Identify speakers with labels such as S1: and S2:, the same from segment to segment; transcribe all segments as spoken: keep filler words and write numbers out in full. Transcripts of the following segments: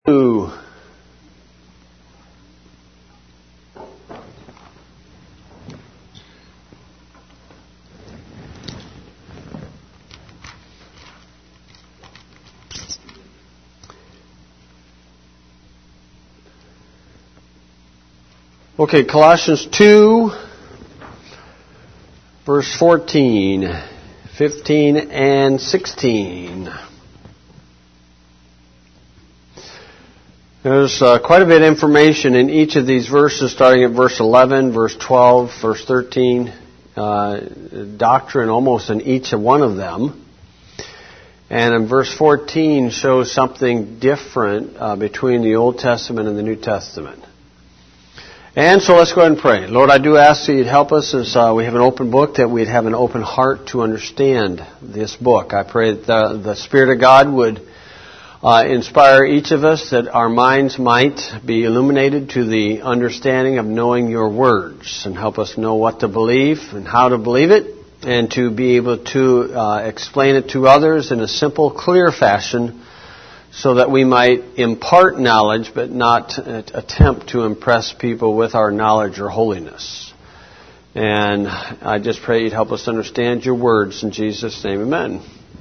S1: Ooh. Okay, Colossians two, verse fourteen, fifteen, and sixteen. There's uh, quite a bit of information in each of these verses, starting at verse eleven, verse twelve, verse thirteen. Uh, doctrine almost in each one of them. And in verse fourteen shows something different uh, between the Old Testament and the New Testament. And so let's go ahead and pray. Lord, I do ask that you'd help us as uh, we have an open book, that we'd have an open heart to understand this book. I pray that the, the Spirit of God would uh, inspire each of us, that our minds might be illuminated to the understanding of knowing your words, and help us know what to believe and how to believe it, and to be able to uh, explain it to others in a simple, clear fashion, so that we might impart knowledge but not attempt to impress people with our knowledge or holiness. And I just pray you'd help us understand your words. In Jesus' name, amen.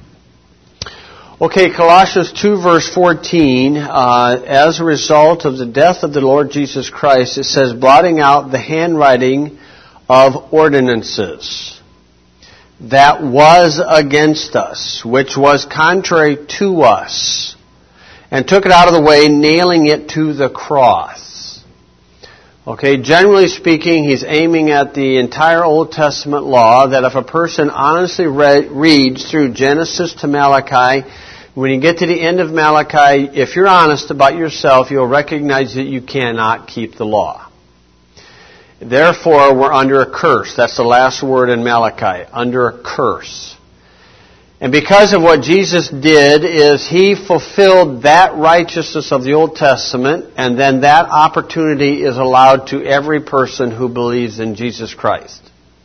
S1: Okay, Colossians two, verse fourteen, uh, as a result of the death of the Lord Jesus Christ, it says, blotting out the handwriting of ordinances that was against us, which was contrary to us, and took it out of the way, nailing it to the cross. Okay, generally speaking, he's aiming at the entire Old Testament law, that if a person honestly re- reads through Genesis to Malachi, when you get to the end of Malachi, if you're honest about yourself, you'll recognize that you cannot keep the law. Therefore, we're under a curse. That's the last word in Malachi, under a curse. And because of what Jesus did, is He fulfilled that righteousness of the Old Testament, and then that opportunity is allowed to every person who believes in Jesus Christ.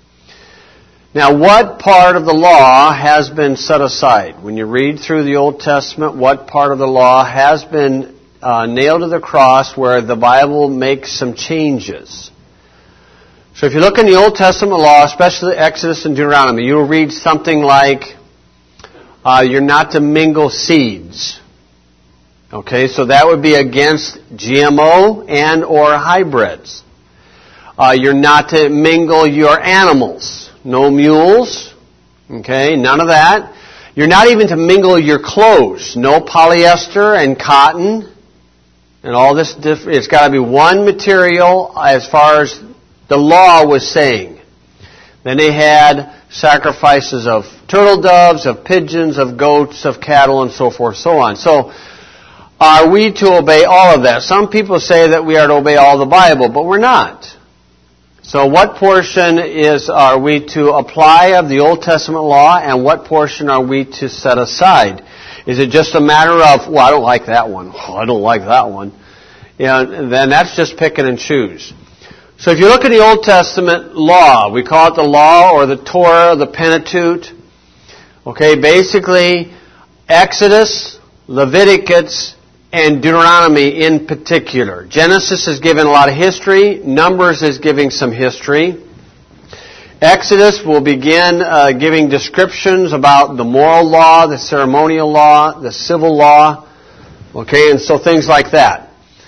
S1: Now, what part of the law has been set aside? When you read through the Old Testament, what part of the law has been uh, nailed to the cross where the Bible makes some changes? So if you look in the Old Testament law, especially Exodus and Deuteronomy, you'll read something like, Uh, you're not to mingle seeds. Okay, so that would be against G M O and or hybrids. Uh, you're not to mingle your animals. No mules. Okay, none of that. You're not even to mingle your clothes. No polyester and cotton and all this. Diff- it's got to be one material as far as the law was saying. Then they had sacrifices of turtle doves, of pigeons, of goats, of cattle, and so forth, so on. So, are we to obey all of that? Some people say that we are to obey all the Bible, but we're not. So what portion is are we to apply of the Old Testament law, and what portion are we to set aside? Is it just a matter of, well, I don't like that one. Oh, I don't like that one. You know, then that's just picking and choose. So if you look at the Old Testament law, we call it the law or the Torah, the Pentateuch. Okay, basically Exodus, Leviticus, and Deuteronomy in particular. Genesis is given a lot of history. Numbers is giving some history. Exodus will begin uh, giving descriptions about the moral law, the ceremonial law, the civil law. Okay, and so things like that.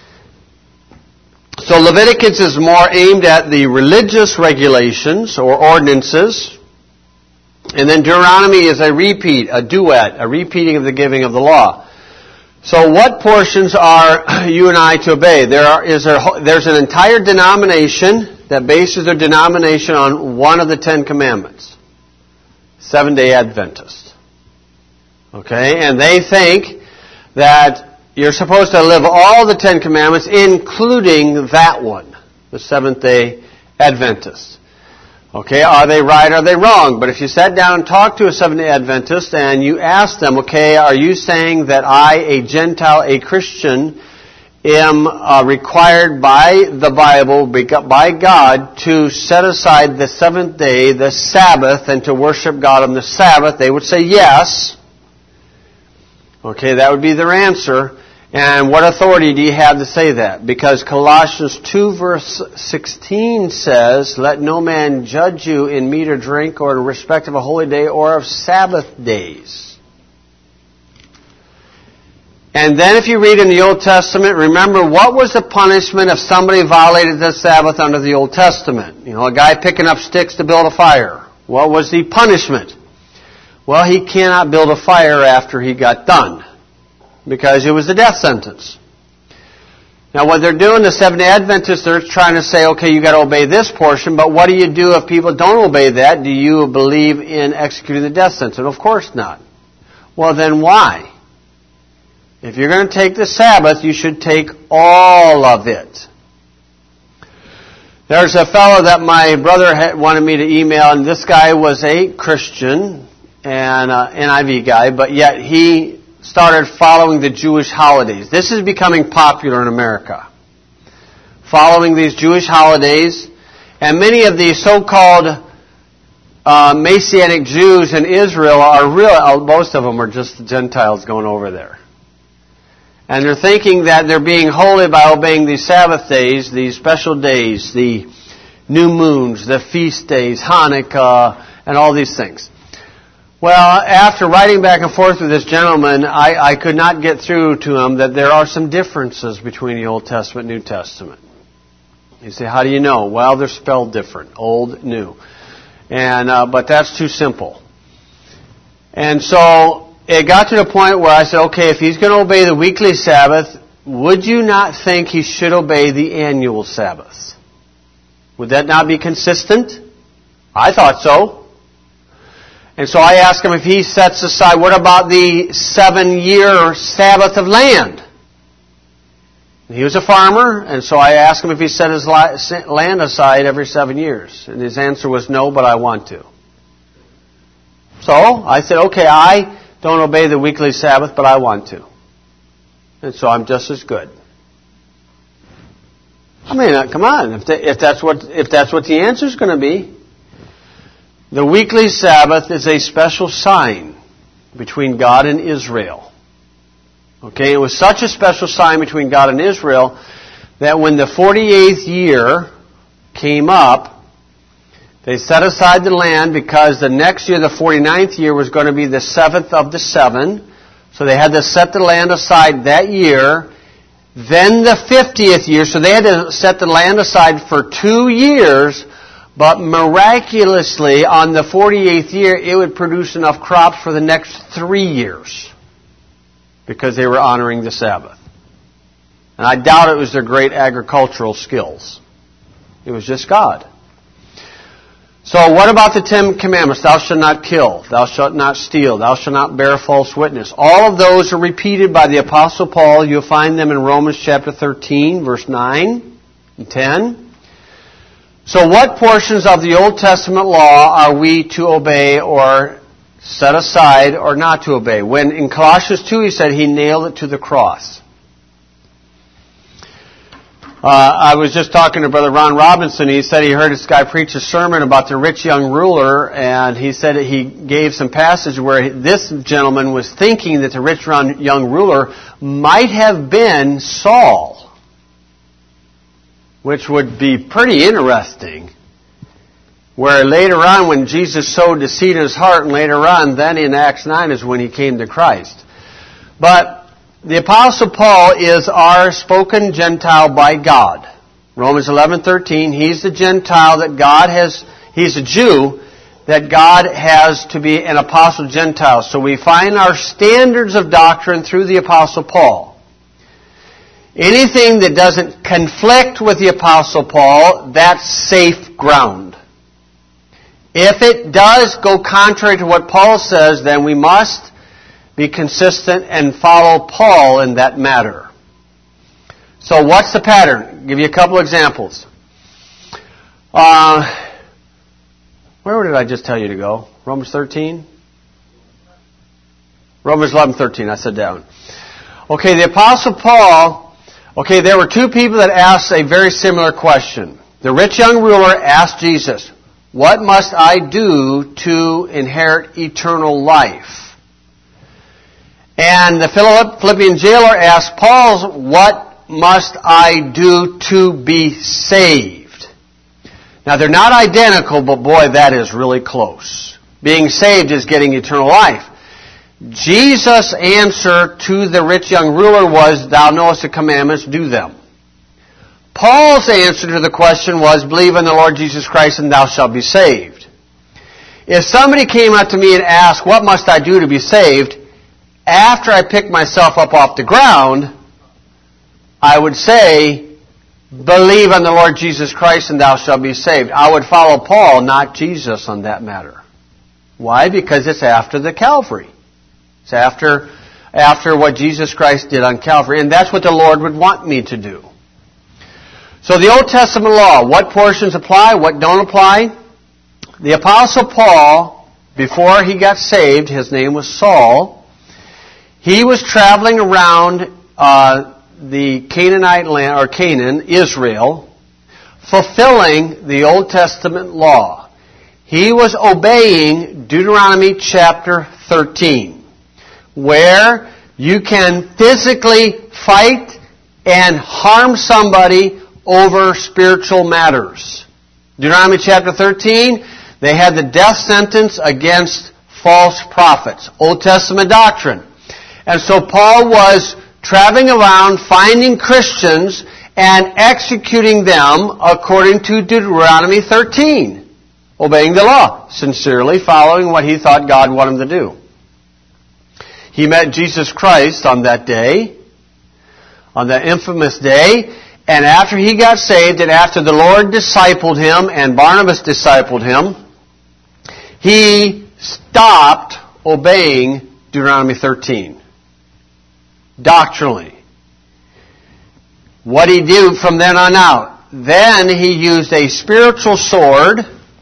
S1: So Leviticus is more aimed at the religious regulations or ordinances. And then Deuteronomy is a repeat, a duet, a repeating of the giving of the law. So what portions are you and I to obey? There are, is there, there's an entire denomination that bases their denomination on one of the Ten Commandments. Seventh-day Adventists. Okay? And they think that you're supposed to live all the Ten Commandments, including that one, the Seventh-day Adventist. Okay, are they right, are they wrong? But if you sat down and talked to a Seventh-day Adventist and you asked them, okay, are you saying that I, a Gentile, a Christian, am uh, required by the Bible, by God, to set aside the seventh day, the Sabbath, and to worship God on the Sabbath? They would say yes. Okay, that would be their answer. And what authority do you have to say that? Because Colossians two verse sixteen says, let no man judge you in meat or drink or in respect of a holy day or of Sabbath days. And then if you read in the Old Testament, remember what was the punishment if somebody violated the Sabbath under the Old Testament? You know, a guy picking up sticks to build a fire. What was the punishment? Well, he cannot build a fire after he got done, because it was a death sentence. Now what they're doing, the Seventh-day Adventists, they're trying to say, okay, you got to obey this portion, but what do you do if people don't obey that? Do you believe in executing the death sentence? Of course not. Well, then why? If you're going to take the Sabbath, you should take all of it. There's a fellow that my brother had wanted me to email, and this guy was a Christian and uh, N I V guy, but yet he started following the Jewish holidays. This is becoming popular in America. Following these Jewish holidays, and many of the so-called uh, Messianic Jews in Israel are real. Most of them are just Gentiles going over there. And they're thinking that they're being holy by obeying these Sabbath days, these special days, the new moons, the feast days, Hanukkah, and all these things. Well, after writing back and forth with this gentleman, I, I could not get through to him that there are some differences between the Old Testament and New Testament. You say, how do you know? Well, they're spelled different, old, new. And uh, but that's too simple. And so it got to the point where I said, okay, if he's going to obey the weekly Sabbath, would you not think he should obey the annual Sabbath? Would that not be consistent? I thought so. And so I asked him if he sets aside, what about the seven-year Sabbath of land? And he was a farmer, and so I asked him if he set his land aside every seven years. And his answer was no, but I want to. So I said, okay, I don't obey the weekly Sabbath, but I want to. And so I'm just as good. I mean, come on, if, the, if that's what if that's what the answer is going to be. The weekly Sabbath is a special sign between God and Israel. Okay, it was such a special sign between God and Israel that when the forty-eighth year came up, they set aside the land because the next year, the forty-ninth year, was going to be the seventh of the seven. So they had to set the land aside that year. Then the fiftieth year, so they had to set the land aside for two years. But miraculously, on the forty-eighth year, it would produce enough crops for the next three years. Because they were honoring the Sabbath. And I doubt it was their great agricultural skills. It was just God. So what about the Ten Commandments? Thou shalt not kill. Thou shalt not steal. Thou shalt not bear false witness. All of those are repeated by the Apostle Paul. You'll find them in Romans chapter thirteen, verse nine and ten. So what portions of the Old Testament law are we to obey or set aside or not to obey? When in Colossians two he said he nailed it to the cross. Uh, I was just talking to Brother Ron Robinson. He said he heard this guy preach a sermon about the rich young ruler, and he said that he gave some passage where this gentleman was thinking that the rich young ruler might have been Saul. Which would be pretty interesting. Where later on, when Jesus sowed the seed in his heart, and later on, then in Acts nine is when he came to Christ. But the Apostle Paul is our spoken Gentile by God. Romans eleven thirteen, he's the Gentile that God has, he's a Jew that God has to be an Apostle Gentile. So we find our standards of doctrine through the Apostle Paul. Anything that doesn't conflict with the Apostle Paul, that's safe ground. If it does go contrary to what Paul says, then we must be consistent and follow Paul in that matter. So what's the pattern? I'll give you a couple examples. Uh, where did I just tell you to go? Romans thirteen? Romans eleven thirteen, I said down. Okay, the Apostle Paul... Okay, there were two people that asked a very similar question. The rich young ruler asked Jesus, what must I do to inherit eternal life? And the Philippian jailer asked Paul, what must I do to be saved? Now they're not identical, but boy, that is really close. Being saved is getting eternal life. Jesus' answer to the rich young ruler was, thou knowest the commandments, do them. Paul's answer to the question was, believe in the Lord Jesus Christ and thou shalt be saved. If somebody came up to me and asked, what must I do to be saved? After I picked myself up off the ground, I would say, believe in the Lord Jesus Christ and thou shalt be saved. I would follow Paul, not Jesus on that matter. Why? Because it's after the Calvary. It's after, after what Jesus Christ did on Calvary. And that's what the Lord would want me to do. So the Old Testament law, what portions apply, what don't apply? The Apostle Paul, before he got saved, his name was Saul, he was traveling around uh, the Canaanite land, or Canaan, Israel, fulfilling the Old Testament law. He was obeying Deuteronomy chapter thirteen, where you can physically fight and harm somebody over spiritual matters. Deuteronomy chapter thirteen, they had the death sentence against false prophets. Old Testament doctrine. And so Paul was traveling around finding Christians and executing them according to Deuteronomy thirteen. Obeying the law. Sincerely following what he thought God wanted him to do. He met Jesus Christ on that day. On that infamous day. And after he got saved and after the Lord discipled him and Barnabas discipled him, he stopped obeying Deuteronomy thirteen. Doctrinally. What he did from then on out. Then he used a spiritual sword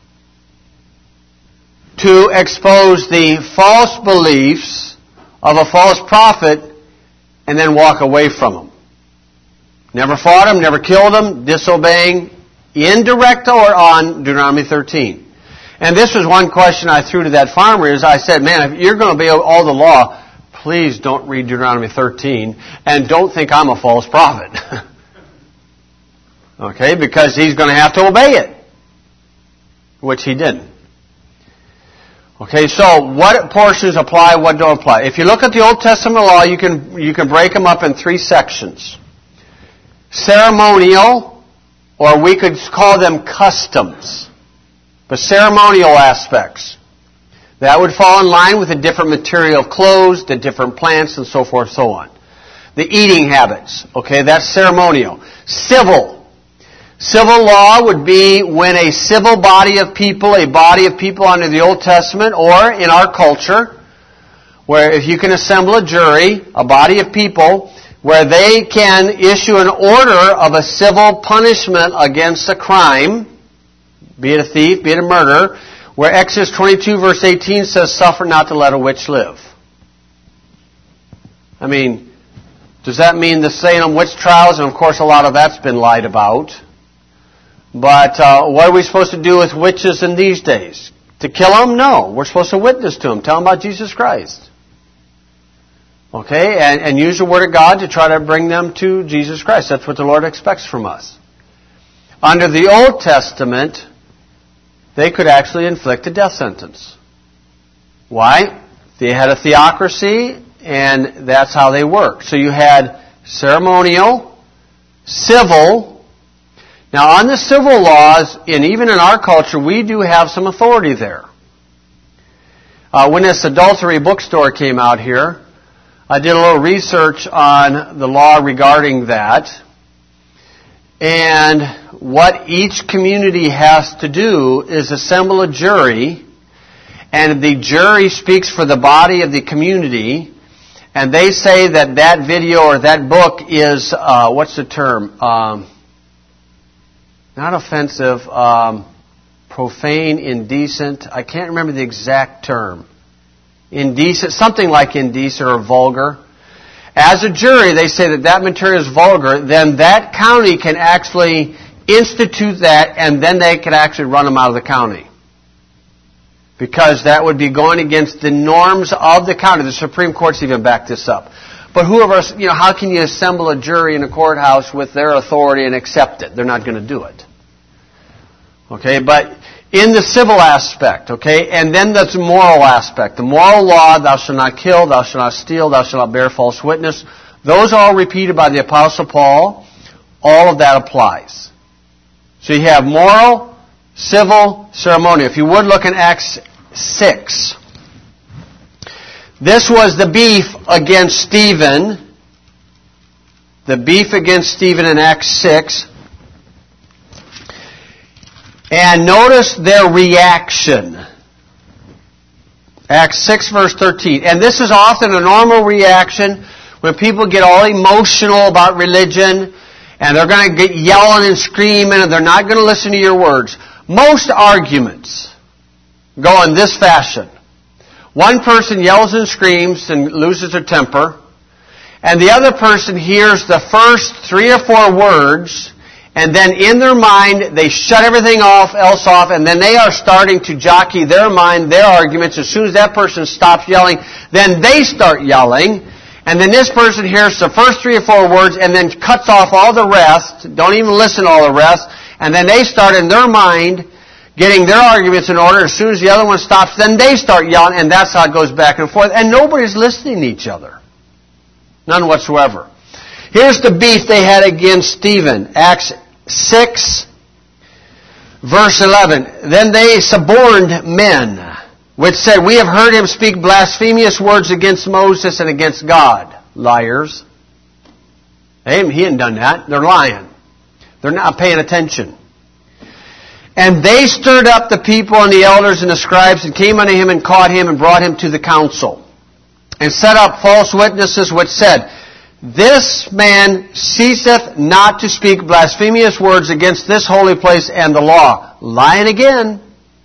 S1: to expose the false beliefs of a false prophet and then walk away from them. Never fought him, never killed him, disobeying, indirect or on Deuteronomy thirteen. And this was one question I threw to that farmer is I said, man, if you're going to obey all the law, please don't read Deuteronomy thirteen and don't think I'm a false prophet. Okay, because he's going to have to obey it. Which he didn't. Okay, so what portions apply, what don't apply? If you look at the Old Testament law, you can you can break them up in three sections. Ceremonial, or we could call them customs. The ceremonial aspects. That would fall in line with the different material of clothes, the different plants, and so forth, so on. The eating habits. Okay, that's ceremonial. Civil. Civil law would be when a civil body of people, a body of people under the Old Testament, or in our culture, where if you can assemble a jury, a body of people, where they can issue an order of a civil punishment against a crime, be it a thief, be it a murder, where Exodus twenty-two verse eighteen says, suffer not to let a witch live. I mean, does that mean the Salem witch trials? And of course a lot of that's been lied about. But uh, what are we supposed to do with witches in these days? To kill them? No. We're supposed to witness to them. Tell them about Jesus Christ. Okay? And, and use the Word of God to try to bring them to Jesus Christ. That's what the Lord expects from us. Under the Old Testament, they could actually inflict a death sentence. Why? They had a theocracy, and that's how they worked. So you had ceremonial, civil. Now, on the civil laws, and even in our culture, we do have some authority there. Uh, when this adultery bookstore came out here, I did a little research on the law regarding that. And what each community has to do is assemble a jury, and the jury speaks for the body of the community, and they say that that video or that book is, uh, what's the term? Um, not offensive, um, profane, indecent. I can't remember the exact term. Indecent, something like indecent or vulgar. As a jury, they say that that material is vulgar, then that county can actually institute that, and then they can actually run them out of the county. because that would be going against the norms of the county. The Supreme Court's even backed this up. But whoever, you know, how can you assemble a jury in a courthouse with their authority and accept it? They're not going to do it. Okay, but in the civil aspect, okay, and then the moral aspect. The moral law, thou shalt not kill, thou shalt not steal, thou shalt not bear false witness. Those are all repeated by the Apostle Paul. All of that applies. So you have moral, civil, ceremonial. If you would look in Acts six. This was the beef against Stephen. The beef against Stephen in Acts six. And notice their reaction. Acts six verse thirteen. And this is often a normal reaction when people get all emotional about religion and they're going to get yelling and screaming and they're not going to listen to your words. Most arguments go in this fashion. One person yells and screams and loses their temper, and the other person hears the first three or four words, and then in their mind they shut everything off, else off, and then they are starting to jockey their mind, their arguments. As soon as that person stops yelling, then they start yelling, and then this person hears the first three or four words and then cuts off all the rest, don't even listen to all the rest, and then they start in their mind getting their arguments in order. As soon as the other one stops, then they start yelling, and that's how it goes back and forth. And nobody's listening to each other. None whatsoever. Here's the beef they had against Stephen. Acts six, verse eleven. Then they suborned men, which said, we have heard him speak blasphemous words against Moses and against God. Liars. Hey, he hadn't done that. They're lying. They're not paying attention. And they stirred up the people and the elders and the scribes and came unto him and caught him and brought him to the council. And set up false witnesses which said, this man ceaseth not to speak blasphemous words against this holy place and the law. Lying again.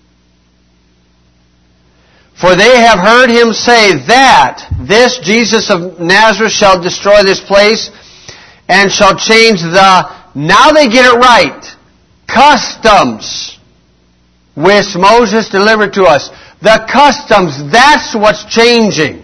S1: For they have heard him say that this Jesus of Nazareth shall destroy this place and shall change the, now they get it right, customs which Moses delivered to us. The customs, that's what's changing.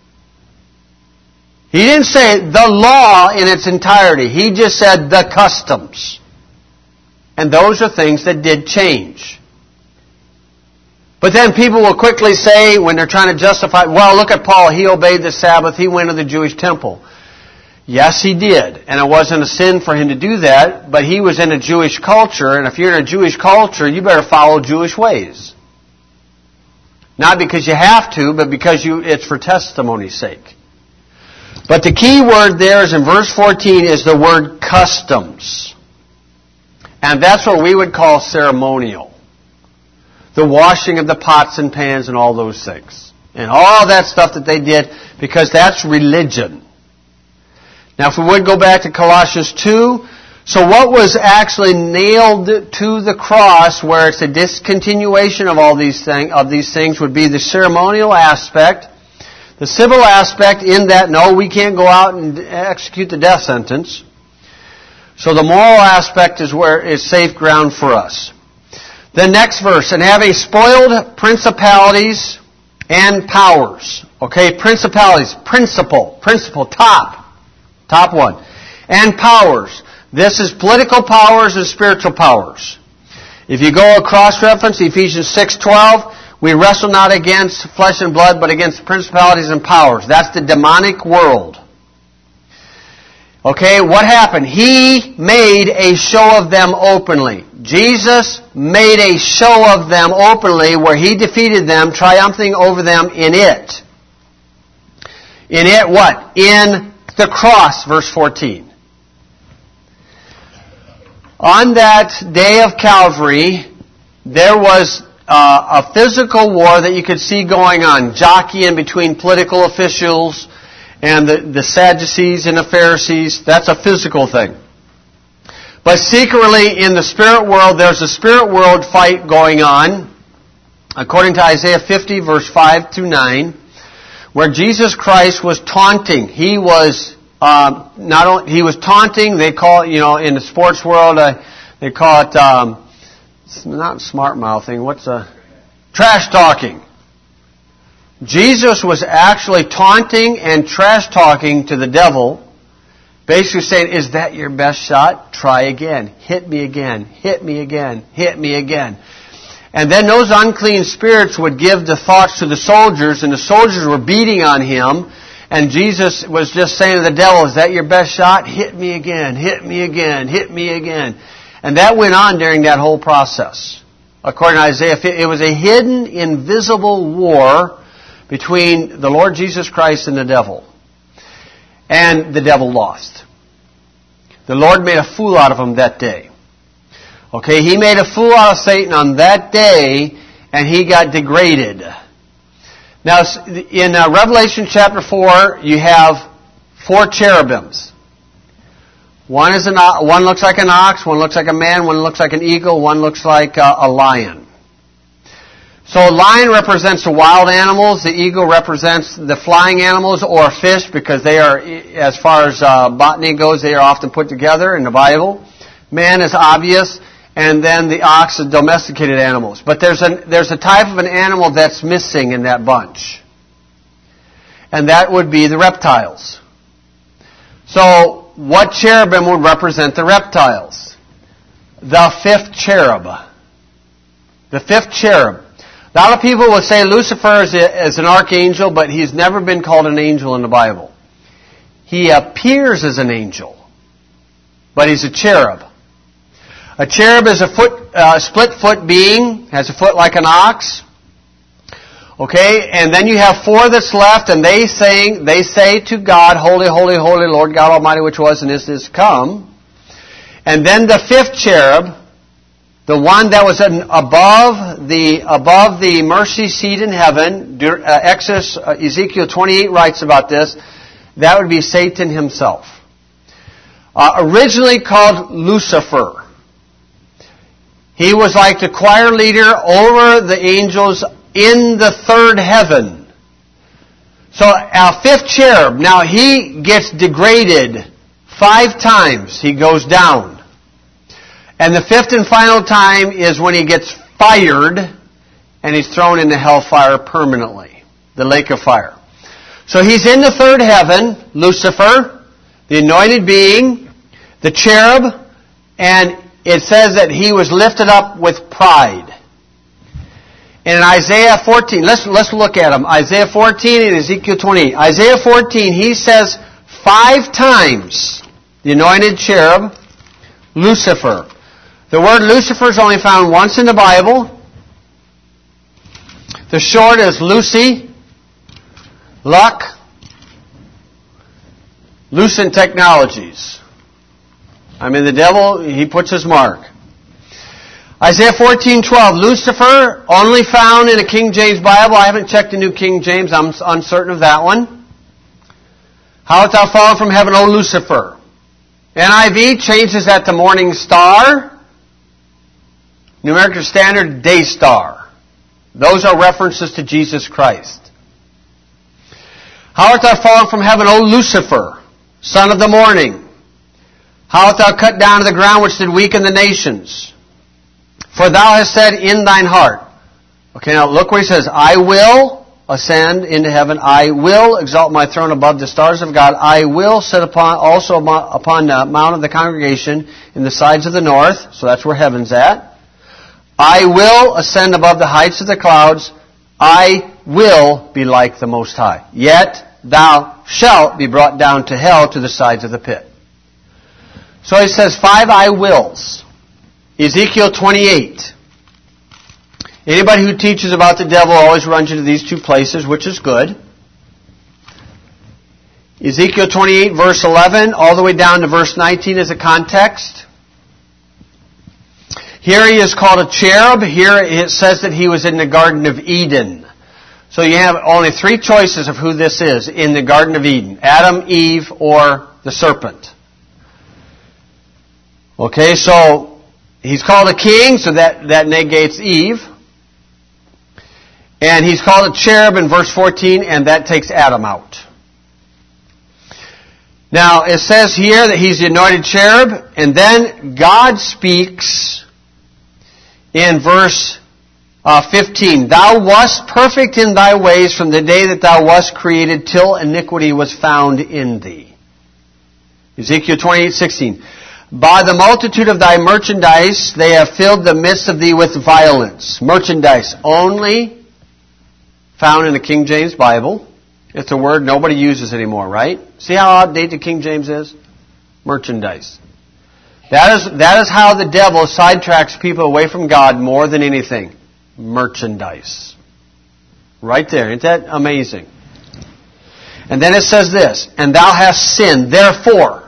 S1: He didn't say the law in its entirety. He just said the customs. And those are things that did change. But then people will quickly say, when they're trying to justify, well, look at Paul. He obeyed the Sabbath. He went to the Jewish temple. Yes, he did. And it wasn't a sin for him to do that, but he was in a Jewish culture, and if you're in a Jewish culture, you better follow Jewish ways. Not because you have to, but because you it's for testimony's sake. But the key word there is in verse fourteen is the word customs. And that's what we would call ceremonial. The washing of the pots and pans and all those things. And all that stuff that they did, because that's religion. Now, if we would go back to Colossians two, so what was actually nailed to the cross, where it's a discontinuation of all these things, of these things, would be the ceremonial aspect, the civil aspect. In that, no, we can't go out and execute the death sentence. So the moral aspect is where is safe ground for us. The next verse, and having spoiled principalities and powers. Okay, principalities, principle, principle, top. Top one. And powers. This is political powers and spiritual powers. If you go across reference, Ephesians six twelve, we wrestle not against flesh and blood, but against principalities and powers. That's the demonic world. Okay, what happened? He made a show of them openly. Jesus made a show of them openly where He defeated them, triumphing over them in it. In it what? In the cross, verse fourteen. On that day of Calvary, there was uh, a physical war that you could see going on, jockeying between political officials and the, the Sadducees and the Pharisees. That's a physical thing. But secretly, in the spirit world, there's a spirit world fight going on, according to Isaiah fifty, verse five through nine. Where Jesus Christ was taunting. He was uh, not only he was taunting. They call it, you know, in the sports world, uh, they call it um, not smart mouthing. What's a Trash talking. Jesus was actually taunting and trash talking to the devil, basically saying, is that your best shot? Try again. Hit me again. Hit me again. Hit me again. And then those unclean spirits would give the thoughts to the soldiers, and the soldiers were beating on him, and Jesus was just saying to the devil, is that your best shot? Hit me again. Hit me again. Hit me again. And that went on during that whole process. According to Isaiah, it was a hidden, invisible war between the Lord Jesus Christ and the devil. And the devil lost. The Lord made a fool out of him that day. Okay, He made a fool out of Satan on that day, and he got degraded. Now, in uh, Revelation chapter four, you have four cherubims. One is an, one looks like an ox, one looks like a man, one looks like an eagle, one looks like a, a lion. So a lion represents the wild animals, the eagle represents the flying animals or fish, because they are, as far as uh, botany goes, they are often put together in the Bible. Man is obvious, and then the ox is domesticated animals. But there's a, there's a type of an animal that's missing in that bunch. And that would be the reptiles. So what cherubim would represent the reptiles? The fifth cherub. The fifth cherub. A lot of people will say Lucifer is, a, is an archangel, but he's never been called an angel in the Bible. He appears as an angel, but he's a cherub. A cherub is a foot, uh, split-foot being, has a foot like an ox. Okay, and then you have four that's left, and they sing, they say to God, Holy, holy, holy, Lord God Almighty, which was and is is come. And then the fifth cherub, the one that was above the above the mercy seat in heaven, uh, Exodus, uh, Ezekiel twenty-eight writes about this, that would be Satan himself. Uh, originally called Lucifer. He was like the choir leader over the angels in the third heaven. So our fifth cherub, now he gets degraded five times. He goes down. And the fifth and final time is when he gets fired and he's thrown into hellfire permanently, the lake of fire. So he's in the third heaven, Lucifer, the anointed being, the cherub, and it says that he was lifted up with pride. And in Isaiah fourteen, let's, let's look at them. Isaiah fourteen and Ezekiel twenty-eight. Isaiah fourteen, he says five times, the anointed cherub, Lucifer. The word Lucifer is only found once in the Bible. The short is Lucy, luck, Lucent Technologies. I mean, the devil, he puts his mark. Isaiah fourteen twelve, Lucifer, only found in a King James Bible. I haven't checked the New King James. I'm uncertain of that one. How art thou fallen from heaven, O Lucifer? N I V changes that to morning star. New American Standard, day star. Those are references to Jesus Christ. How art thou fallen from heaven, O Lucifer, son of the morning? How art thou cut down to the ground, which did weaken the nations? For thou hast said in thine heart. Okay, now look where he says, I will ascend into heaven. I will exalt my throne above the stars of God. I will sit upon also upon the mount of the congregation in the sides of the north. So that's where heaven's at. I will ascend above the heights of the clouds. I will be like the Most High. Yet thou shalt be brought down to hell, to the sides of the pit. So he says five I wills. Ezekiel twenty-eight. Anybody who teaches about the devil always runs into these two places, which is good. Ezekiel twenty-eight, verse eleven, all the way down to verse nineteen is a context. Here he is called a cherub. Here it says that he was in the Garden of Eden. So you have only three choices of who this is in the Garden of Eden. Adam, Eve, or the serpent. Okay, so he's called a king, so that, that negates Eve. And he's called a cherub in verse fourteen, and that takes Adam out. Now, it says here that he's the anointed cherub, and then God speaks in verse Uh, fifteen, thou wast perfect in thy ways from the day that thou wast created till iniquity was found in thee. Ezekiel twenty-eight sixteen, by the multitude of thy merchandise they have filled the midst of thee with violence. Merchandise only found in the King James Bible. It's a word nobody uses anymore, right? See how outdated King James is? Merchandise. That is, that is how the devil sidetracks people away from God more than anything. Merchandise. Right there. Isn't that amazing? And then it says this, and thou hast sinned, therefore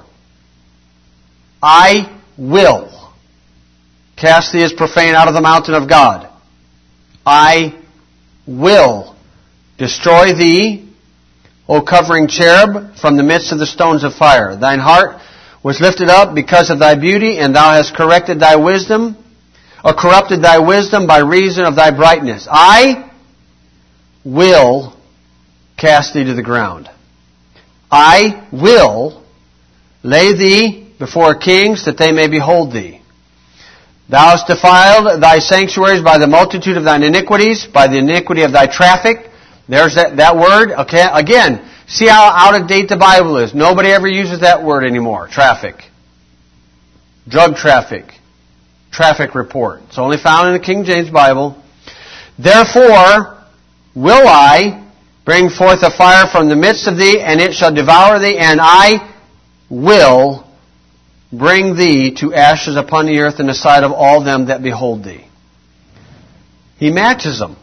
S1: I will cast thee as profane out of the mountain of God. I will destroy thee, O covering cherub, from the midst of the stones of fire. Thine heart was lifted up because of thy beauty, and thou hast corrected thy wisdom, or corrupted thy wisdom by reason of thy brightness. I will cast thee to the ground. I will lay thee before kings that they may behold thee. Thou hast defiled thy sanctuaries by the multitude of thine iniquities, by the iniquity of thy traffic. There's that, that word. Okay, again, see how out of date the Bible is. Nobody ever uses that word anymore. Traffic. Drug traffic. Traffic report. It's only found in the King James Bible. Therefore will I bring forth a fire from the midst of thee, and it shall devour thee, and I will bring thee to ashes upon the earth in the sight of all them that behold thee. He matches them.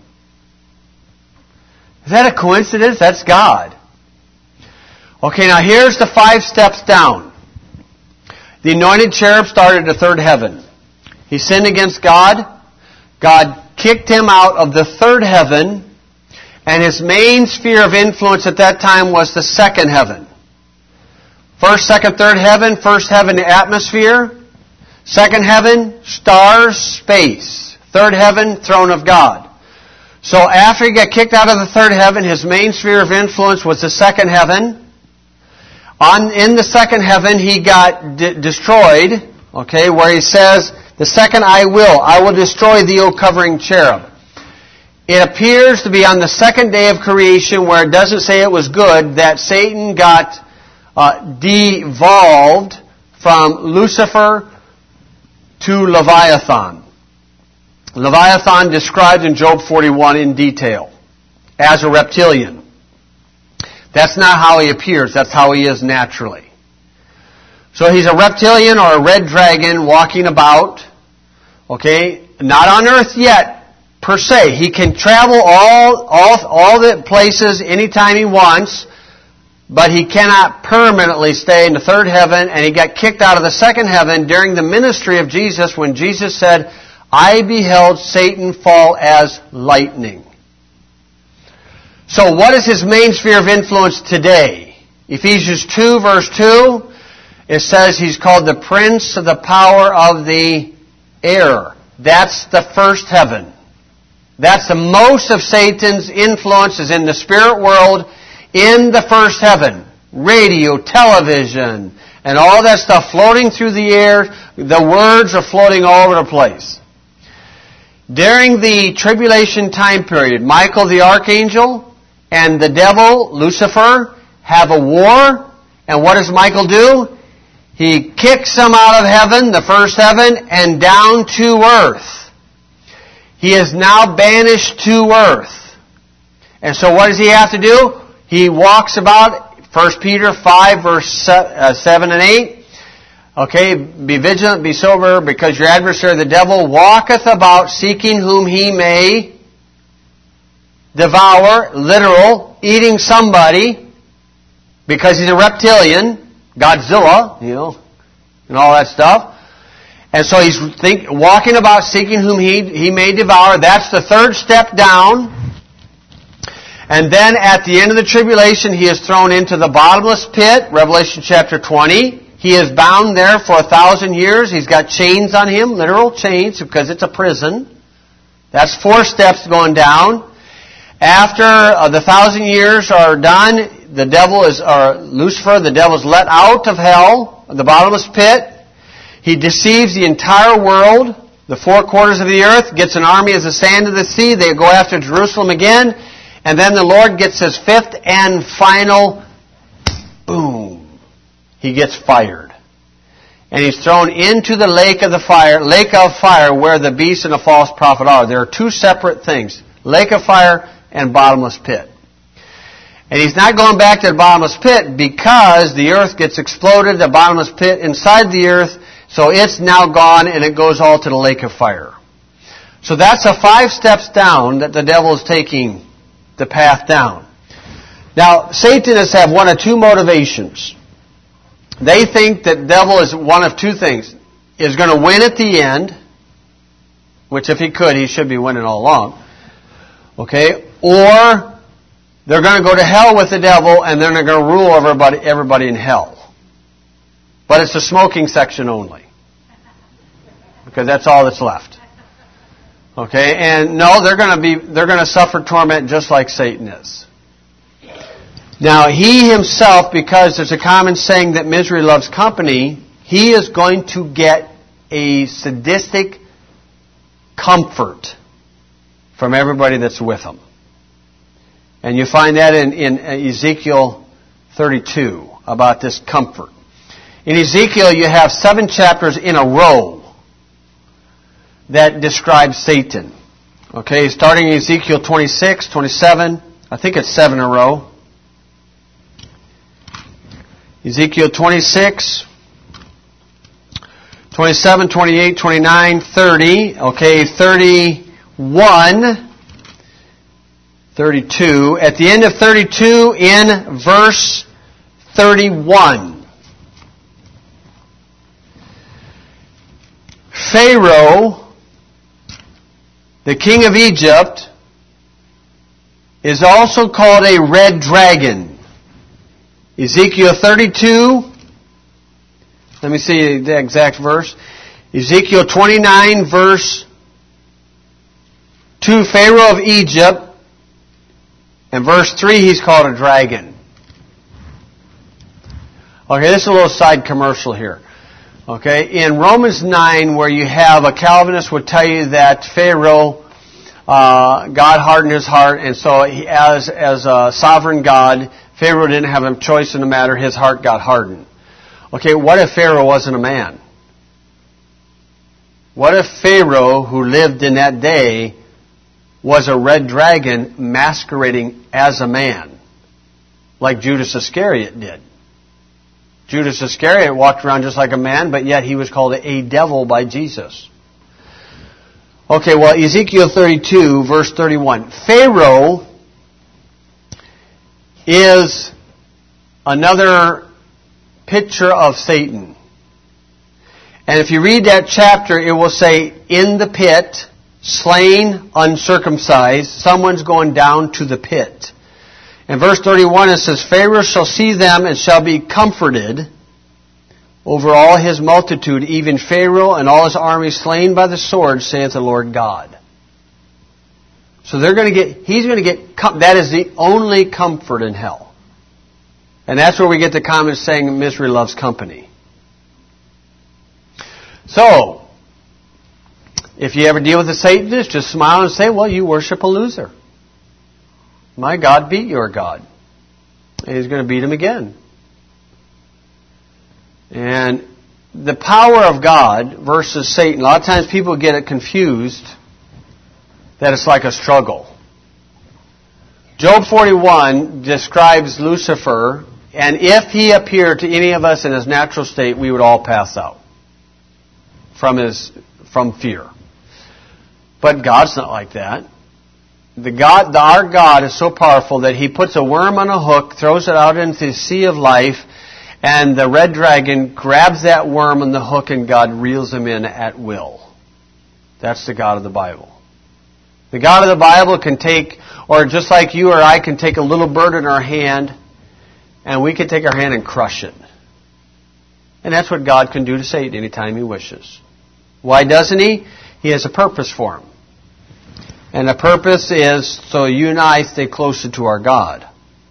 S1: Is that a coincidence? That's God. Okay, now here's the five steps down. The anointed cherub started the third heaven. He sinned against God. God kicked him out of the third heaven, and his main sphere of influence at that time was the second heaven. First, second, third heaven. First heaven, the atmosphere. Second heaven, stars, space. Third heaven, throne of God. So after he got kicked out of the third heaven, his main sphere of influence was the second heaven. On, in the second heaven, he got d- destroyed, okay, where he says, the second I will, I will destroy thee, O covering cherub. It appears to be on the second day of creation, where it doesn't say it was good, that Satan got uh, devolved from Lucifer to Leviathan. Leviathan described in Job forty-one in detail as a reptilian. That's not how he appears. That's how he is naturally. So he's a reptilian or a red dragon walking about. Okay, not on earth yet per se. He can travel all all all the places anytime he wants, but he cannot permanently stay in the third heaven. And he got kicked out of the second heaven during the ministry of Jesus, when Jesus said, I beheld Satan fall as lightning. So what is his main sphere of influence today? Ephesians two verse two, it says he's called the prince of the power of the air. That's the first heaven. That's the most of Satan's influence is in the spirit world in the first heaven. Radio, television, and all that stuff floating through the air. The words are floating all over the place. During the tribulation time period, Michael the archangel and the devil, Lucifer, have a war. And what does Michael do? He kicks them out of heaven, the first heaven, and down to earth. He is now banished to earth. And so what does he have to do? He walks about, First Peter five, verse seven and eight. Okay, be vigilant, be sober, because your adversary, the devil, walketh about seeking whom he may devour, literal, eating somebody, because he's a reptilian, Godzilla, you know, and all that stuff. And so he's think, walking about seeking whom he, he may devour. That's the third step down. And then at the end of the tribulation, he is thrown into the bottomless pit, Revelation chapter twenty. He is bound there for a thousand years. He's got chains on him, literal chains, because it's a prison. That's four steps going down. After uh, the thousand years are done, the devil is, or Lucifer, the devil is let out of hell, the bottomless pit. He deceives the entire world. the four quarters of the earth, gets an army as the sand of the sea. They go after Jerusalem again. And then the Lord gets his fifth and final, boom, he gets fired. And he's thrown into the lake of the fire, lake of fire, where the beast and the false prophet are. There are two separate things, lake of fire and bottomless pit. And he's not going back to the bottomless pit because the earth gets exploded, the bottomless pit inside the earth, so it's now gone and it goes all to the lake of fire. So that's a five steps down that the devil is taking the path down. Now, Satanists have one of two motivations. They think that the devil is one of two things. Is going to win at the end, which if he could, he should be winning all along. Okay? Or they're going to go to hell with the devil and then they're going to rule everybody, everybody in hell. But it's the smoking section only. Because that's all that's left. Okay? And no, they're going to be, they're going to suffer torment just like Satan is. Now, he himself, because there's a common saying that misery loves company, he is going to get a sadistic comfort from everybody that's with him. And you find that in, in Ezekiel thirty-two, about this comfort. In Ezekiel, you have seven chapters in a row that describe Satan. Okay, starting in Ezekiel twenty-six, twenty-seven, I think it's seven in a row. Ezekiel twenty-six, twenty-seven, twenty-eight, twenty-nine, thirty, okay, thirty-one, thirty-two. At the end of thirty-two, in verse thirty-one, Pharaoh, the king of Egypt, is also called a red dragon. Ezekiel thirty-two, let me see the exact verse. Ezekiel twenty-nine, verse two, Pharaoh of Egypt, and verse three, he's called a dragon. Okay, this is a little side commercial here. Okay, in Romans nine, where you have a Calvinist would tell you that Pharaoh, uh, God hardened his heart, and so he, as as a sovereign God, Pharaoh didn't have a choice in the matter. His heart got hardened. Okay, what if Pharaoh wasn't a man? What if Pharaoh, who lived in that day, was a red dragon masquerading as a man, like Judas Iscariot did? Judas Iscariot walked around just like a man, but yet he was called a devil by Jesus. Okay, well, Ezekiel thirty-two, verse thirty-one. Pharaoh is another picture of Satan. And if you read that chapter, it will say, in the pit, slain, uncircumcised, someone's going down to the pit. In verse thirty-one it says, Pharaoh shall see them and shall be comforted over all his multitude, even Pharaoh and all his army slain by the sword, saith the Lord God. So they're going to get, he's going to get, that is the only comfort in hell. And that's where we get the common saying, misery loves company. So, if you ever deal with a Satanist, just smile and say, well, you worship a loser. My God beat your God. And he's going to beat him again. And the power of God versus Satan, a lot of times people get it confused that it's like a struggle. Job forty-one describes Lucifer, and if he appeared to any of us in his natural state, we would all pass out from his from fear. But God's not like that. The God, the, our God is so powerful that He puts a worm on a hook, throws it out into the sea of life, and the red dragon grabs that worm on the hook and God reels him in at will. That's the God of the Bible. The God of the Bible can take, or just like you or I can take a little bird in our hand, and we can take our hand and crush it. And that's what God can do to Satan anytime He wishes. Why doesn't He? He has a purpose for him. And the purpose is so you and I stay closer to our God.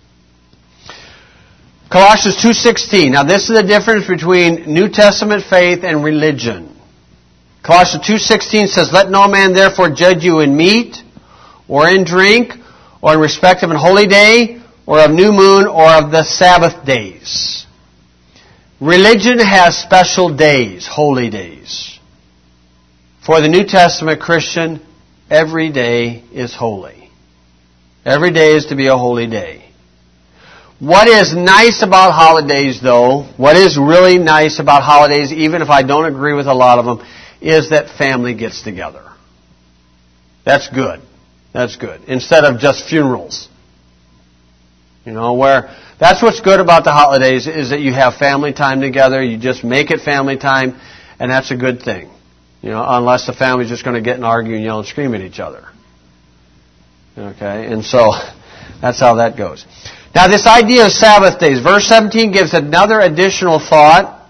S1: Colossians two sixteen. Now this is the difference between New Testament faith and religion. Colossians two sixteen says, "Let no man therefore judge you in meat, or in drink, or in respect of an holy day, or of new moon, or of the Sabbath days." Religion has special days, holy days. For the New Testament Christian, every day is holy. Every day is to be a holy day. What is nice about holidays, though, what is really nice about holidays, even if I don't agree with a lot of them, is that family gets together. That's good. That's good. Instead of just funerals. You know, where that's what's good about the holidays is that you have family time together. You just make it family time, and that's a good thing. You know, unless the family's just going to get and argue and yell and scream at each other. Okay, and so that's how that goes. Now, this idea of Sabbath days, verse seventeen gives another additional thought.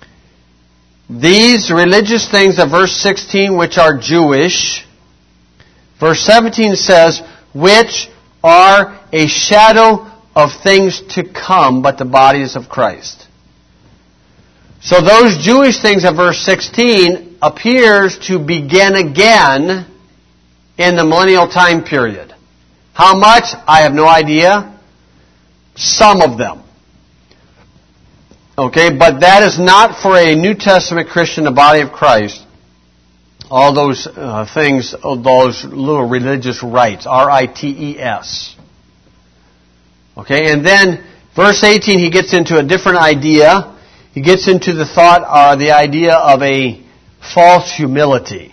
S1: These religious things of verse sixteen, which are Jewish, verse seventeen says, which are a shadow of things to come, but the body is of Christ. So those Jewish things of verse sixteen appears to begin again in the millennial time period. How much? I have no idea. Some of them. Okay, but that is not for a New Testament Christian, the body of Christ. All those uh, things, those little religious rites, R I T E S. Okay, and then verse eighteen, he gets into a different idea. He gets into the thought, or the idea of a false humility.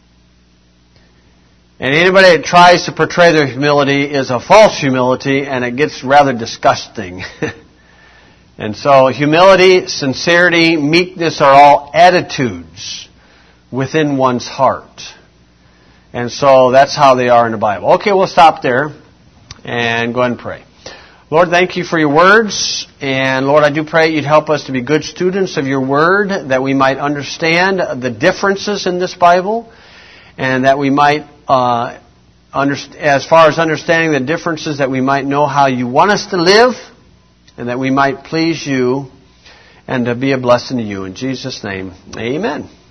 S1: And anybody that tries to portray their humility is a false humility, and it gets rather disgusting. And so humility, sincerity, meekness are all attitudes within one's heart. And so that's how they are in the Bible. Okay, we'll stop there and go ahead and pray. Lord, thank you for your words. And Lord, I do pray you'd help us to be good students of your word, that we might understand the differences in this Bible, and that we might Uh, underst- as far as understanding the differences, that we might know how you want us to live, and that we might please you and to be a blessing to you. In Jesus' name, amen.